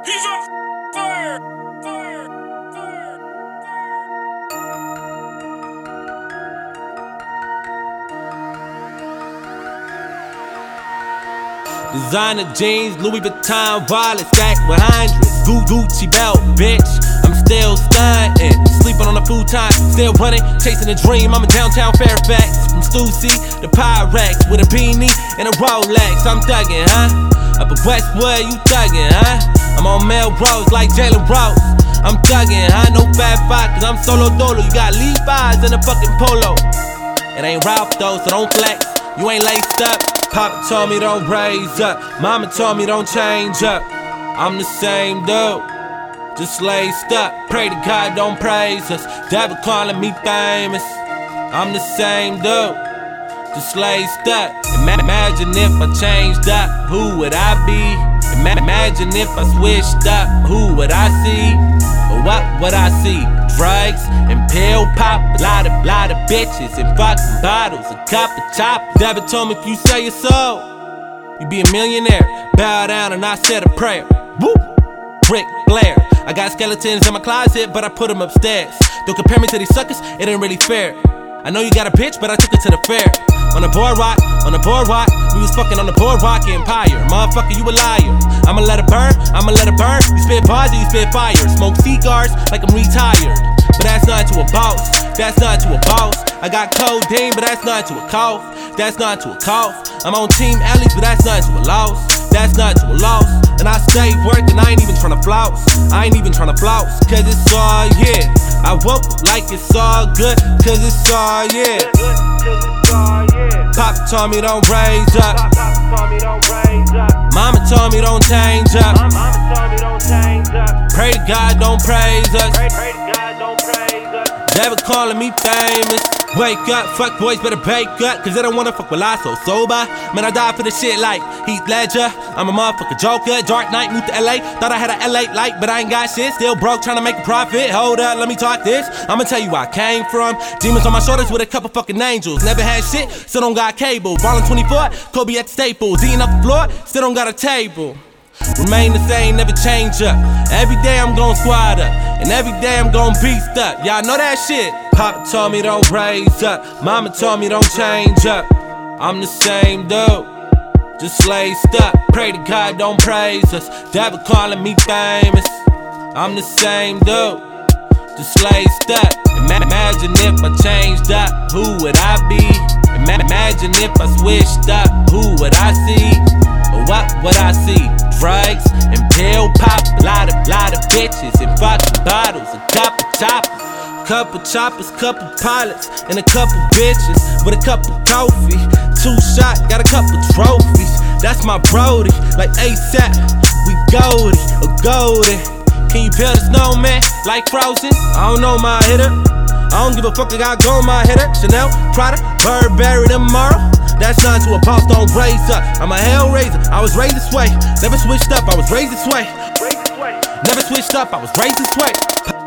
He's on fire! Fire! Fire! Designer jeans, Louis Vuitton wallet stacked with hundreds. Gucci belt, bitch. I'm still stunting, sleeping on a futon, still running, chasing a dream. I'm in downtown Fairfax, from Stussy to Pyrex, with a beanie and a Rolex. I'm thuggin', huh? Up at Westwood, you thuggin', huh? I'm on Melrose like Jalen Rose. I'm thuggin', huh? No fat fight, cause I'm solo dolo. You got Levi's in a fucking polo. It ain't Ralph though, so don't flex. You ain't laced up. Papa told me don't raise up. Mama told me don't change up. I'm the same dude, just laced up. Pray to God don't praise us. Devil calling me famous. I'm the same dude, just laced up. Imagine if I changed up, who would I be? Imagine if I switched up, who would I see? Or what would I see? Drugs and pill pop, a lot of bitches and fucking bottles, a cup of choppers. Devil told me if you sell your soul, you be a millionaire. Bow down and I said a prayer. Woo! Ric Flair. I got skeletons in my closet, but I put them upstairs. Don't compare me to these suckers, it ain't really fair. I know you got a bitch, but I took her to the fair. On the boardwalk, we was fucking on the boardwalk Empire. Motherfucker, you a liar. I'ma let it burn, You spit bars or you spit fire. Smoke cigars like I'm retired. But that's not to a boss, I got codeine, but that's not to a cough. I'm on Team Ellie, but that's not to a loss. And I stay working, I ain't even tryna floss. Cause it's all yeah. I woke up like it's all good, cause it's all yeah. Papa told me don't raise up. Mama told me don't change up. Pray to God don't praise us. Devil calling me famous. Wake up, fuck boys better bake up, cause they don't wanna fuck with I so sober. Man, I died for this shit like Heath Ledger. I'm a motherfucker joker, Dark Knight, moved to LA. Thought I had a LA light, but I ain't got shit. Still broke, trying to make a profit. Hold up, let me talk this. I'ma tell you where I came from. Demons on my shoulders with a couple fucking angels. Never had shit, still don't got cable. Ballin' 24, Kobe at the Staples. Eating up the floor, still don't got a table. Remain the same, never change up. Every day I'm gon' squad up, and every day I'm gon' beast up. Y'all know that shit. Papa told me don't raise up. Mama told me don't change up. I'm the same dude, just laced up. Pray to God don't praise us. Devil calling me famous. I'm the same dude, just laced up. Imagine if I changed up, who would I be? Imagine if I switched up, who would I see? Or what would I see? Drugs and pill pop, a lot of bitches and fucking bottles, a couple choppers, couple pilots, and a couple bitches with a cup of coffee. 2 shots, got a couple trophies. That's my Brody, like ASAP, we golden. Can you build a snowman like Frozen? I don't know my hitter. I don't give a fuck, I got gold my hitter. Chanel, Prada, Burberry tomorrow. That's not to a boss, don't raise up. I'm a hellraiser, I was raised this way. Never switched up, I was raised this way. Never switched up, I was raised this way.